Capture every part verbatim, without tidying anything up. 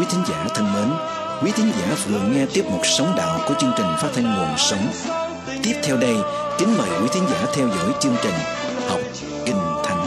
quý thính giả thân mến, quý thính giả vừa nghe tiếp mục Sống Đạo của chương trình phát thanh Nguồn Sống. Tiếp theo đây, kính mời quý thính giả theo dõi chương trình Học Kinh Thánh.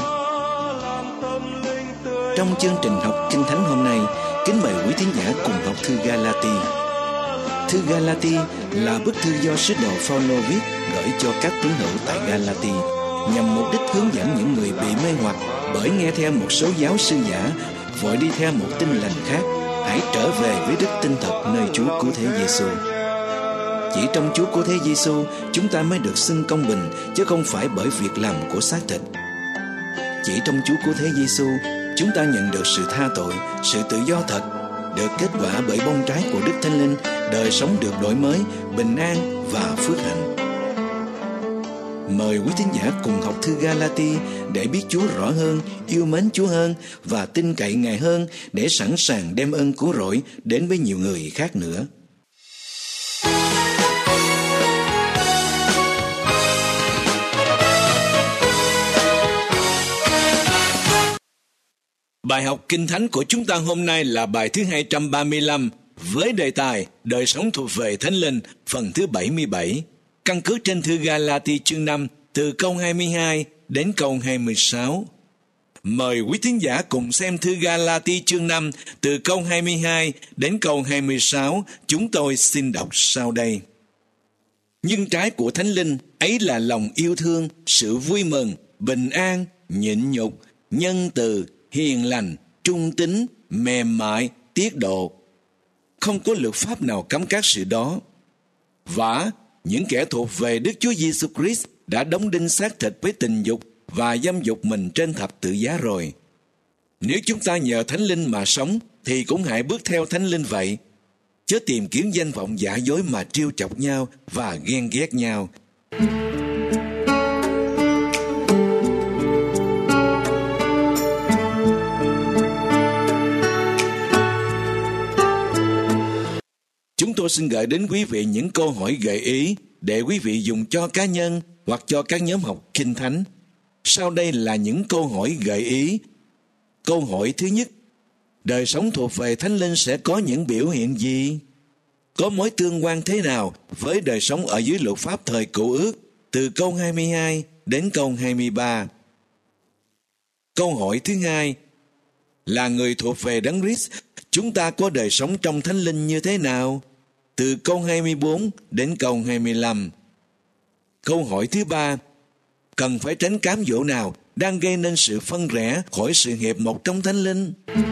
Trong chương trình Học Kinh Thánh hôm nay, kính mời quý thính giả cùng học thư Ga-la-ti. Thư Ga-la-ti là bức thư do sứ đồ Phao-lô viết gửi cho các tín hữu tại Ga-la-ti, nhằm mục đích hướng dẫn những người bị mê hoặc bởi nghe theo một số giáo sư giả, vội đi theo một tin lành khác, hãy trở về với đức tin thật nơi Chúa Cứu Thế Giêsu. Chỉ trong Chúa Cứu Thế Giêsu, chúng ta mới được xưng công bình, chứ không phải bởi việc làm của xác thịt. Chỉ trong Chúa Cứu Thế Giêsu, chúng ta nhận được sự tha tội, sự tự do thật, được kết quả bởi bông trái của Đức Thánh Linh, đời sống được đổi mới, bình an và phước hạnh. Mời quý thính giả cùng học thư Ga-la-ti để biết Chúa rõ hơn, yêu mến Chúa hơn và tin cậy Ngài hơn, để sẵn sàng đem ơn cứu rỗi đến với nhiều người khác nữa. Bài học Kinh Thánh của chúng ta hôm nay là bài thứ hai trăm ba mươi lăm với đề tài Đời sống thuộc về Thánh Linh, phần thứ bảy mươi bảy. Căn cứ trên thư Ga-la-ti chương năm từ câu hai mươi hai đến câu hai mươi sáu. Mời quý thính giả cùng xem thư Ga-la-ti chương năm từ câu hai mươi hai đến câu hai mươi sáu. Chúng tôi xin đọc sau đây. Nhưng trái của Thánh Linh ấy là lòng yêu thương, sự vui mừng, bình an, nhịn nhục, nhân từ, hiền lành, trung tín, mềm mại, tiết độ. Không có luật pháp nào cấm các sự đó. Vả, những kẻ thuộc về Đức Chúa Giêsu Christ đã đóng đinh xác thịt với tình dục và dâm dục mình trên thập tự giá rồi. Nếu chúng ta nhờ Thánh Linh mà sống, thì cũng hãy bước theo Thánh Linh vậy, chớ tìm kiếm danh vọng giả dối mà trêu chọc nhau và ghen ghét nhau. Chúng tôi xin gửi đến quý vị những câu hỏi gợi ý để quý vị dùng cho cá nhân hoặc cho các nhóm học Kinh Thánh. Sau đây là những câu hỏi gợi ý. Câu hỏi thứ nhất: đời sống thuộc về Thánh Linh sẽ có những biểu hiện gì? Có mối tương quan thế nào với đời sống ở dưới luật pháp thời Cựu Ước, từ câu hai mươi hai đến câu hai mươi ba? Câu hỏi thứ hai: là người thuộc về Đấng Christ, chúng ta có đời sống trong Thánh Linh như thế nào? Từ câu hai mươi bốn đến câu hai mươi lăm. Câu hỏi thứ ba: cần phải tránh cám dỗ nào đang gây nên sự phân rẽ khỏi sự hiệp một trong Thánh Linh?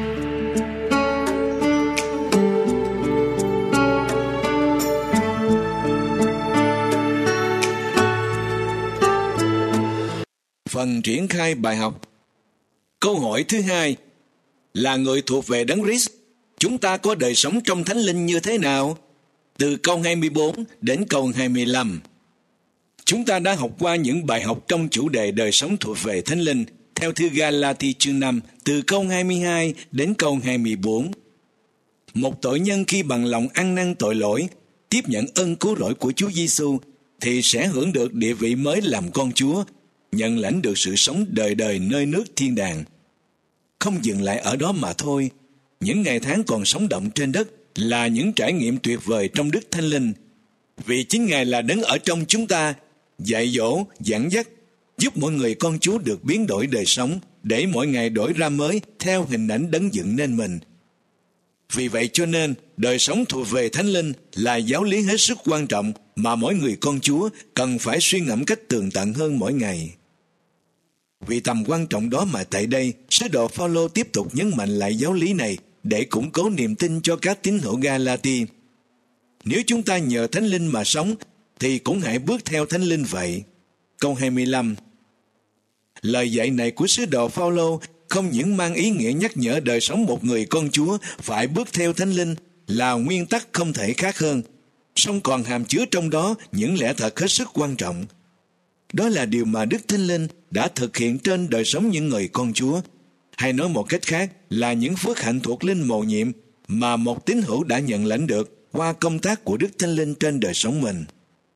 Phần triển khai bài học. Câu hỏi thứ hai: là người thuộc về Đấng Christ, chúng ta có đời sống trong Thánh Linh như thế nào? Từ câu hai mươi bốn đến câu hai mươi lăm. Chúng ta đã học qua những bài học trong chủ đề đời sống thuộc về Thánh Linh theo thư Ga-la-ti chương năm từ câu hai mươi hai đến câu hai mươi bốn. Một tội nhân khi bằng lòng ăn năn tội lỗi, tiếp nhận ơn cứu rỗi của Chúa Giêsu thì sẽ hưởng được địa vị mới làm con Chúa, nhận lãnh được sự sống đời đời nơi nước thiên đàng. Không dừng lại ở đó mà thôi, những ngày tháng còn sống động trên đất là những trải nghiệm tuyệt vời trong Đức Thánh Linh, vì chính Ngài là Đấng ở trong chúng ta, dạy dỗ, dẫn dắt, giúp mọi người con Chúa được biến đổi đời sống, để mỗi ngày đổi ra mới theo hình ảnh Đấng dựng nên mình. Vì vậy cho nên, đời sống thuộc về Thánh Linh là giáo lý hết sức quan trọng mà mỗi người con Chúa cần phải suy ngẫm cách tường tận hơn mỗi ngày. Vì tầm quan trọng đó mà tại đây, sứ đồ Phao-lô tiếp tục nhấn mạnh lại giáo lý này để củng cố niềm tin cho các tín hữu Ga-la-ti. Nếu chúng ta nhờ Thánh Linh mà sống, thì cũng hãy bước theo Thánh Linh vậy. Câu hai mươi lăm. Lời dạy này của sứ đồ Phao-lô không những mang ý nghĩa nhắc nhở đời sống một người con Chúa phải bước theo Thánh Linh là nguyên tắc không thể khác hơn, song còn hàm chứa trong đó những lẽ thật hết sức quan trọng. Đó là điều mà Đức Thánh Linh đã thực hiện trên đời sống những người con Chúa, hay nói một cách khác là những phước hạnh thuộc linh mầu nhiệm mà một tín hữu đã nhận lãnh được qua công tác của Đức Thánh Linh trên đời sống mình.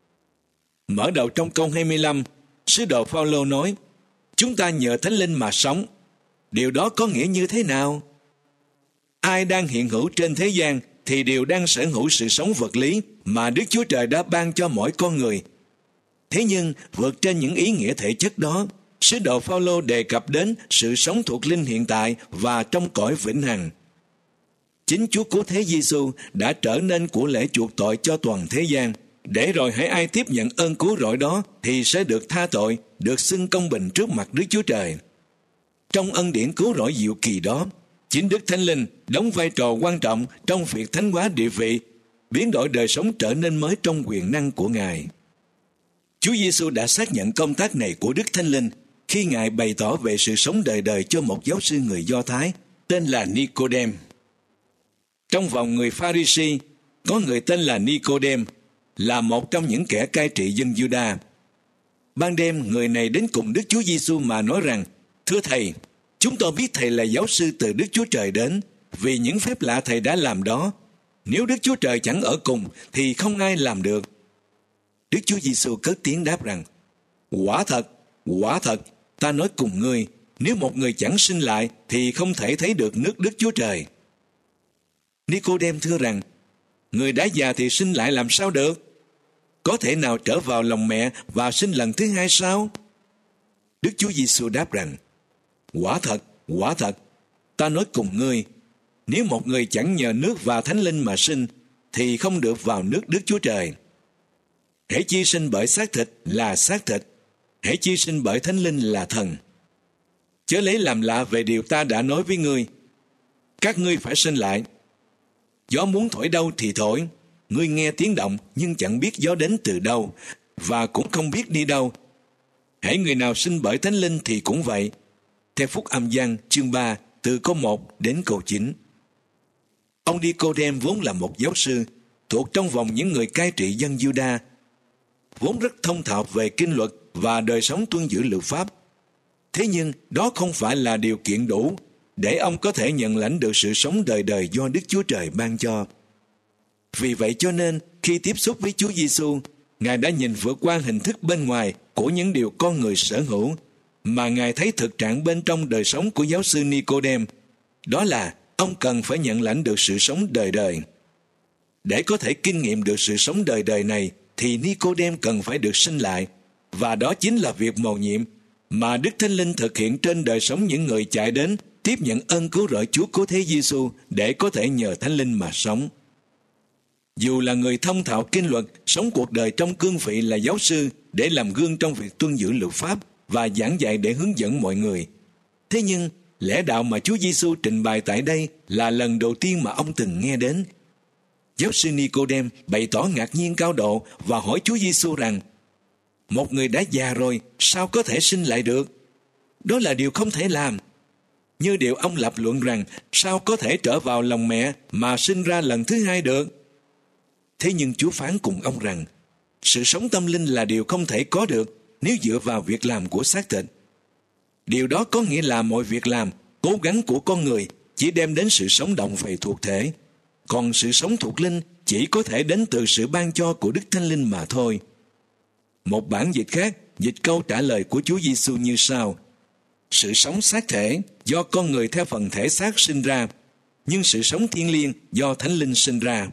Mở đầu trong câu hai mươi lăm, sứ đồ Phao-lô nói: chúng ta nhờ Thánh Linh mà sống. Điều đó có nghĩa như thế nào? Ai đang hiện hữu trên thế gian thì đều đang sở hữu sự sống vật lý mà Đức Chúa Trời đã ban cho mỗi con người. Thế nhưng, vượt trên những ý nghĩa thể chất đó, sứ đồ Phao-lô đề cập đến sự sống thuộc linh hiện tại và trong cõi vĩnh hằng. Chính Chúa Cứu Thế Giêsu đã trở nên của lễ chuộc tội cho toàn thế gian, để rồi hãy ai tiếp nhận ơn cứu rỗi đó thì sẽ được tha tội, được xưng công bình trước mặt Đức Chúa Trời. Trong ân điển cứu rỗi diệu kỳ đó, chính Đức Thánh Linh đóng vai trò quan trọng trong việc thánh hóa địa vị, biến đổi đời sống trở nên mới trong quyền năng của Ngài. Chúa Giêsu đã xác nhận công tác này của Đức Thánh Linh khi Ngài bày tỏ về sự sống đời đời cho một giáo sư người Do Thái tên là Nicôđêm. Trong vòng người Pha-ri-si, có người tên là Nicôđêm, là một trong những kẻ cai trị dân Giu-đa. Ban đêm, người này đến cùng Đức Chúa Giêsu mà nói rằng: "Thưa Thầy, chúng tôi biết Thầy là giáo sư từ Đức Chúa Trời đến, vì những phép lạ Thầy đã làm đó. Nếu Đức Chúa Trời chẳng ở cùng, thì không ai làm được." Đức Chúa Giêsu cất tiếng đáp rằng: "Quả thật, quả thật, ta nói cùng ngươi, nếu một người chẳng sinh lại, thì không thể thấy được nước Đức Chúa Trời." Nicôđêm thưa rằng: "Người đã già thì sinh lại làm sao được? Có thể nào trở vào lòng mẹ và sinh lần thứ hai sao?" Đức Chúa Giêsu đáp rằng: "Quả thật, quả thật, ta nói cùng ngươi, nếu một người chẳng nhờ nước và Thánh Linh mà sinh, thì không được vào nước Đức Chúa Trời. Hễ chi sinh bởi xác thịt là xác thịt, hễ chi sinh bởi Thánh Linh là thần. Chớ lấy làm lạ về điều ta đã nói với ngươi. Các ngươi phải sinh lại. Gió muốn thổi đâu thì thổi, ngươi nghe tiếng động nhưng chẳng biết gió đến từ đâu, và cũng không biết đi đâu. Hễ người nào sinh bởi Thánh Linh thì cũng vậy." Theo Phúc Âm Giăng chương ba từ câu một đến câu chín. Ông Nicôđêm vốn là một giáo sư thuộc trong vòng những người cai trị dân Giu-đa, vốn rất thông thạo về kinh luật và đời sống tuân giữ luật pháp. Thế nhưng đó không phải là điều kiện đủ để ông có thể nhận lãnh được sự sống đời đời do Đức Chúa Trời ban cho. Vì vậy cho nên, khi tiếp xúc với Chúa Giêsu, Ngài đã nhìn vượt qua hình thức bên ngoài của những điều con người sở hữu, mà Ngài thấy thực trạng bên trong đời sống của giáo sư Nicôđêm. Đó là ông cần phải nhận lãnh được sự sống đời đời. Để có thể kinh nghiệm được sự sống đời đời này, thì Nicôđêm cần phải được sinh lại, và đó chính là việc mầu nhiệm mà Đức Thánh Linh thực hiện trên đời sống những người chạy đến tiếp nhận ơn cứu rỗi Chúa Cứu Thế Giêsu để có thể nhờ Thánh Linh mà sống. Dù là người thông thạo kinh luật, sống cuộc đời trong cương vị là giáo sư để làm gương trong việc tuân giữ luật pháp và giảng dạy để hướng dẫn mọi người, thế nhưng lẽ đạo mà Chúa Giêsu trình bày tại đây là lần đầu tiên mà ông từng nghe đến. Giáo sư Nicôđêm bày tỏ ngạc nhiên cao độ và hỏi Chúa Giêsu rằng: "Một người đã già rồi, sao có thể sinh lại được? Đó là điều không thể làm." Như điều ông lập luận rằng sao có thể trở vào lòng mẹ mà sinh ra lần thứ hai được. Thế nhưng Chúa phán cùng ông rằng sự sống tâm linh là điều không thể có được nếu dựa vào việc làm của xác thịt. Điều đó có nghĩa là mọi việc làm, cố gắng của con người chỉ đem đến sự sống động về thuộc thể, còn sự sống thuộc linh chỉ có thể đến từ sự ban cho của Đức Thánh Linh mà thôi. Một bản dịch khác dịch câu trả lời của Chúa Giêsu như sau: "Sự sống xác thể do con người theo phần thể xác sinh ra, nhưng sự sống thiêng liêng do Thánh Linh sinh ra."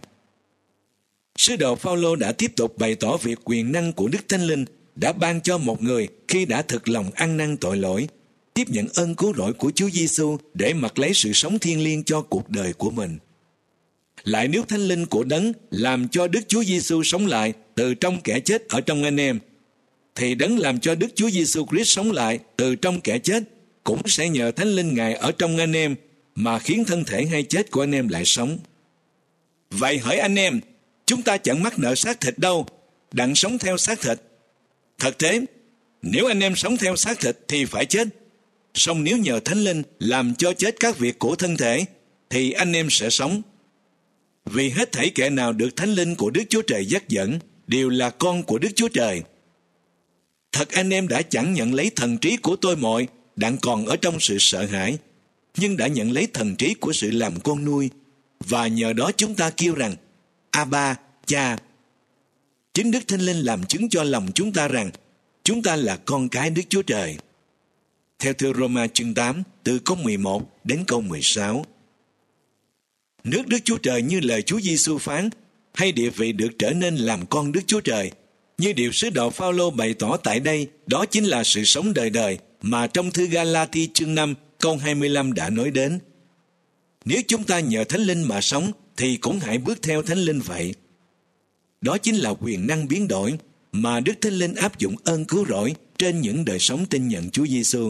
Sứ đồ Phao-lô đã tiếp tục bày tỏ việc quyền năng của Đức Thánh Linh đã ban cho một người khi đã thực lòng ăn năn tội lỗi, tiếp nhận ơn cứu rỗi của Chúa Giêsu để mặc lấy sự sống thiêng liêng cho cuộc đời của mình. Lại nếu Thánh Linh của Đấng làm cho Đức Chúa Giêsu sống lại từ trong kẻ chết ở trong anh em, thì Đấng làm cho Đức Chúa Giêsu Christ sống lại từ trong kẻ chết cũng sẽ nhờ Thánh Linh Ngài ở trong anh em mà khiến thân thể hay chết của anh em lại sống. Vậy hỡi anh em, chúng ta chẳng mắc nợ xác thịt đâu, đặng sống theo xác thịt. Thật thế, nếu anh em sống theo xác thịt thì phải chết. Song nếu nhờ Thánh Linh làm cho chết các việc của thân thể, thì anh em sẽ sống. Vì hết thảy kẻ nào được Thánh Linh của Đức Chúa Trời dắt dẫn đều là con của Đức Chúa Trời. Thật anh em đã chẳng nhận lấy thần trí của tôi mọi, đặng còn ở trong sự sợ hãi, nhưng đã nhận lấy thần trí của sự làm con nuôi, và nhờ đó chúng ta kêu rằng: Abba, Cha. Chính Đức Thánh Linh làm chứng cho lòng chúng ta rằng chúng ta là con cái Đức Chúa Trời. Theo thư Roma chương tám, từ câu mười một đến câu mười sáu. nước Đức Chúa Trời như lời Chúa Giêsu phán, hay địa vị được trở nên làm con Đức Chúa Trời. Như điều sứ đồ Phao-lô bày tỏ tại đây, đó chính là sự sống đời đời mà trong thư Ga-la-ti chương năm câu hai mươi lăm đã nói đến. Nếu chúng ta nhờ Thánh Linh mà sống, thì cũng hãy bước theo Thánh Linh vậy. Đó chính là quyền năng biến đổi mà Đức Thánh Linh áp dụng ơn cứu rỗi trên những đời sống tin nhận Chúa Giêsu.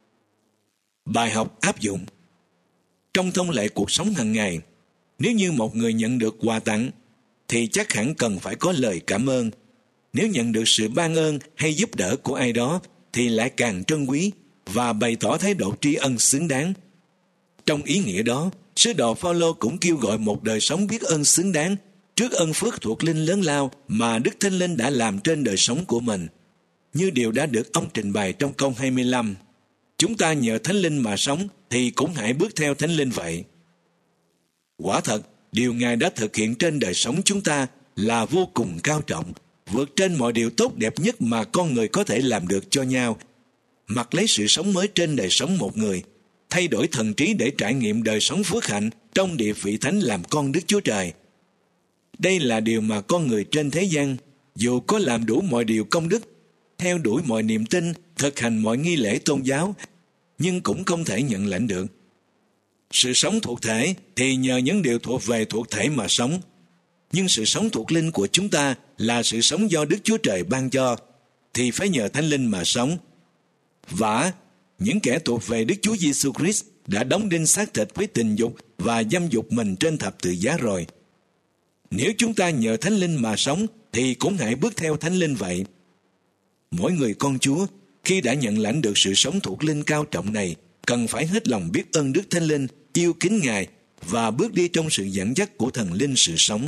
Bài học áp dụng. Trong thông lệ cuộc sống hàng ngày, nếu như một người nhận được quà tặng, thì chắc hẳn cần phải có lời cảm ơn. Nếu nhận được sự ban ơn hay giúp đỡ của ai đó, thì lại càng trân quý và bày tỏ thái độ tri ân xứng đáng. Trong ý nghĩa đó, sứ đồ Phao-lô cũng kêu gọi một đời sống biết ơn xứng đáng trước ân phước thuộc linh lớn lao mà Đức Thánh Linh đã làm trên đời sống của mình. Như điều đã được ông trình bày trong câu hai mươi lăm, chúng ta nhờ Thánh Linh mà sống, thì cũng hãy bước theo Thánh Linh vậy. Quả thật, điều Ngài đã thực hiện trên đời sống chúng ta là vô cùng cao trọng, vượt trên mọi điều tốt đẹp nhất mà con người có thể làm được cho nhau. Mặc lấy sự sống mới trên đời sống một người, thay đổi thần trí để trải nghiệm đời sống phước hạnh trong địa vị thánh làm con Đức Chúa Trời. Đây là điều mà con người trên thế gian, dù có làm đủ mọi điều công đức, theo đuổi mọi niềm tin, thực hành mọi nghi lễ tôn giáo, nhưng cũng không thể nhận lãnh được. Sự sống thuộc thể thì nhờ những điều thuộc về thuộc thể mà sống, nhưng sự sống thuộc linh của chúng ta là sự sống do Đức Chúa Trời ban cho, thì phải nhờ Thánh Linh mà sống. Vả, những kẻ thuộc về Đức Chúa Giêsu Christ đã đóng đinh xác thịt với tình dục và dâm dục mình trên thập tự giá rồi. Nếu chúng ta nhờ Thánh Linh mà sống, thì cũng hãy bước theo Thánh Linh vậy. Mỗi người con Chúa, khi đã nhận lãnh được sự sống thuộc linh cao trọng này, cần phải hết lòng biết ơn Đức Thánh Linh, yêu kính Ngài và bước đi trong sự dẫn dắt của Thần Linh sự sống.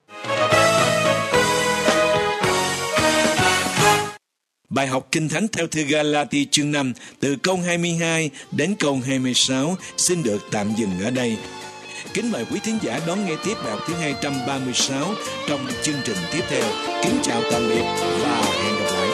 Bài học Kinh Thánh theo thư Ga-la-ti chương năm từ câu hai mươi hai đến câu hai mươi sáu xin được tạm dừng ở đây. Kính mời quý thính giả đón nghe tiếp bài học thứ hai trăm ba mươi sáu trong chương trình tiếp theo. Kính chào tạm biệt và hẹn gặp lại.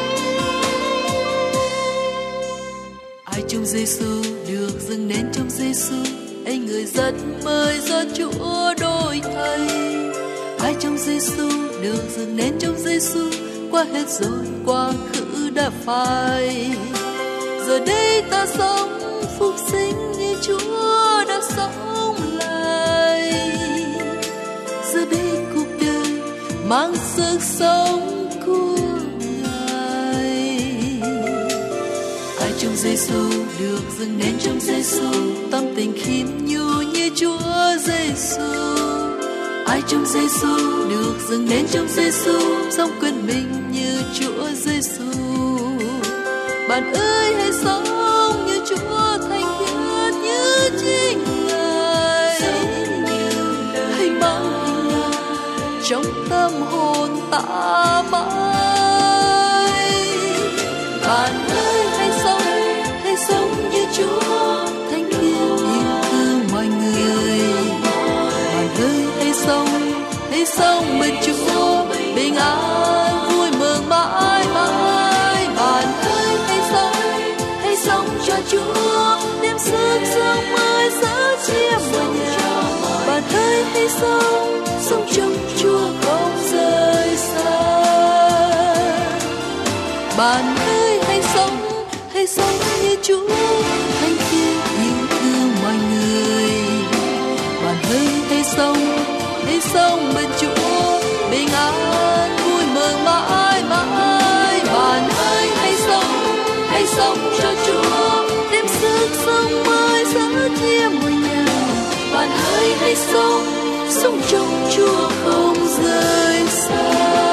Ai trong Giêsu được dâng nên trong Giêsu, ấy người rất mới do Chúa đổi thay. Ai trong Giêsu được dâng nên trong Giêsu, qua hết rồi quá khứ đã phai. Giờ đây ta sống phục sinh như Chúa đã sống lại. Giờ đây cuộc đời mang sức sống của Ngài. Ai trong Giêsu được dâng nên trong Giêsu, tâm tình khiêm nhu như Chúa Giêsu. Ai trong Giêsu được dâng nên trong Giêsu, sống quên mình như Chúa Giêsu. Bạn ơi hãy sống như Chúa, thanh khiết như chính Ngài. Hãy mang hình Ngài trong tâm hồn ta mãi. Bạn ơi hãy sống, hãy sống như Chúa, thanh khiết yêu thương mọi người. Bạn ơi hãy sống, hãy sống bên Chúa, bình an vui mừng mãi mãi. Bạn ơi hãy sống, hãy sống cho Chúa, đem sức sống mới dỡ chia mọi nhà. Bạn ơi hãy sống, sống trong Chúa không rời xa. Bạn ơi hãy sống, hãy sống như Chúa, thanh khiết yêu thương mọi người. Bạn ơi hãy sống, hãy sống bên Chúa, bình an vui mừng mãi mãi. Bạn ơi hãy sống, hãy sống cho Chúa, đem sức sống mới dỡ chia mọi nhà. Bạn ơi hãy sống, sống trong Chúa không rời xa.